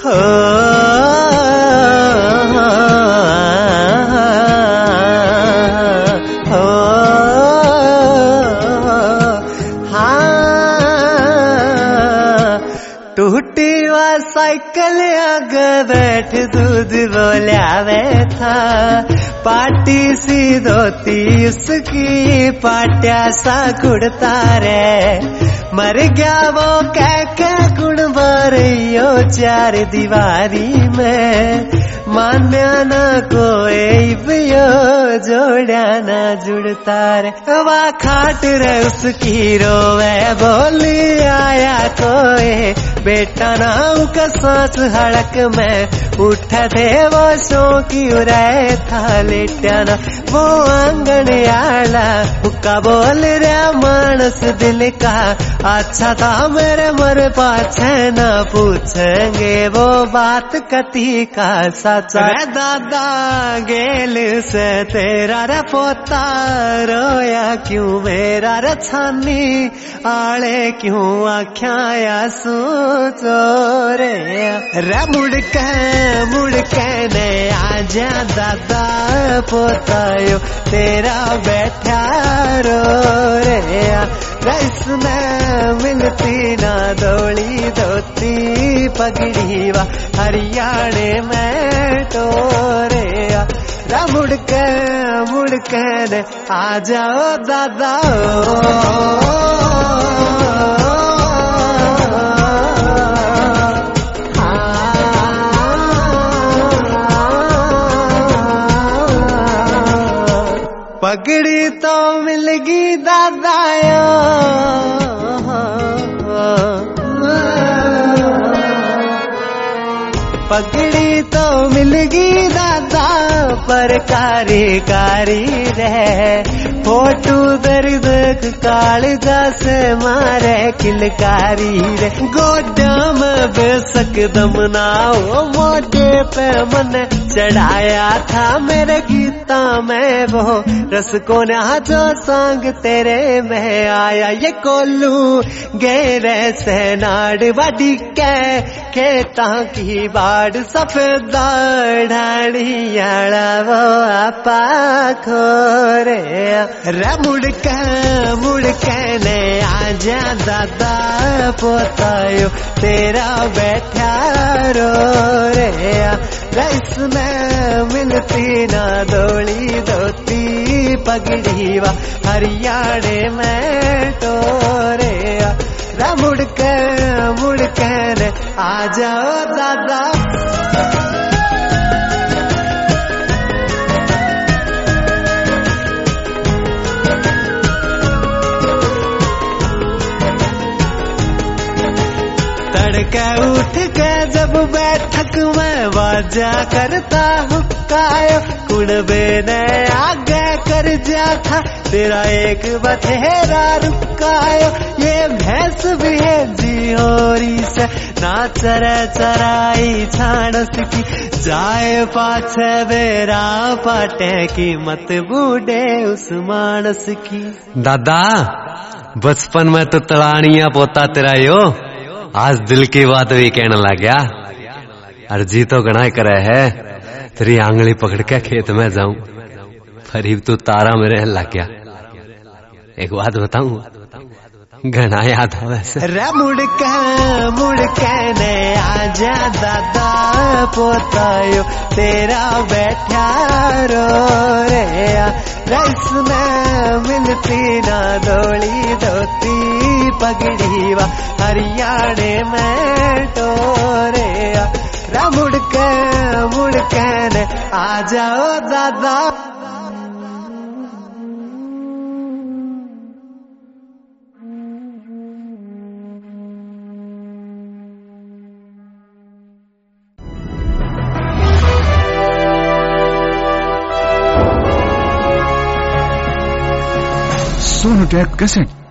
हो टूटी हुआ साइकिल आगे बैठ दूध बोलियावे था पाटी सी धोती उसकी पाट्या सा कुड़ता रे मर गया वो कह गुण भरियो चार दीवारी में मान्या ना कोई बियो जोड़ा ना जुड़ता रे वा खाट रे उसकी रोवे बोली आया कोई बेटा नाम का सांस हड़क में उठ थे वो शौकी रहे था लेटाना वो आंगन आला उका बोल रहा मानस दिल का अच्छा था मेरे मर पाछे ना पूछेंगे वो बात कती का सचा दादा गेल से तेरा रे पोता रोया क्यों मेरा रे छानी आले क्यों आख्या सोचो रे मुड़ के ने आजा दादा पोतायो तेरा बैठा रो रे इसमें मिलती ना दौड़ी धोती पगड़ी वा हरियाणे में टोरे मुड़ के ने आ जाओ दादा पगड़ी तो मिलगी दादायो पगड़ी तो मिलगी दादा पर कारी रहे फोटू दर्द कालजा से मारे किलकारी रे गोड्या में बेसक दम ना हो मोटे पे मन चढ़ाया था मेरे गीता में वो रस को ना जो संग तेरे में आया ये कोलू गेरे से नाड़ बाडी के खेता की बाड़ सफेद ढाड़ियाड़ा वो आपा खोरे मुड़ के ने आजा दादा पोतायो तेरा बैठा रो रे इसमें मिलती ना दौड़ी धोती पगड़ी वा हरियाणे में टोरे मुड़ के ने आ जाओ दादा तड़के उठ के जब बैठक में वाजा करता हुक्कायो कुड़बे ने आगे कर जा था तेरा एक बथेरा रुकायो ये भैंस भी है जिहोरी से ना चराई छाणस की जाए पाछे बेरा पाटे की मत बूढ़े उस मानस की दादा बचपन में तो तलानिया पोता तेरा यो आज दिल की बात भी कहने लग गया अर्जी तो गणा करे है तेरी आंगली पकड़ के खेत में जाऊं फरीब तू तारा मेरे लग गया एक बात बताऊं घना याद है वैसे मुड़ के ने आजा दादा पोतायो तेरा बैठा रो रे इसमें मिलती ना दौड़ी धोती पगड़ी वा हरियाणे में टोरे मुड़ के ने आ जाओ दादा सोनोटेक कैसेट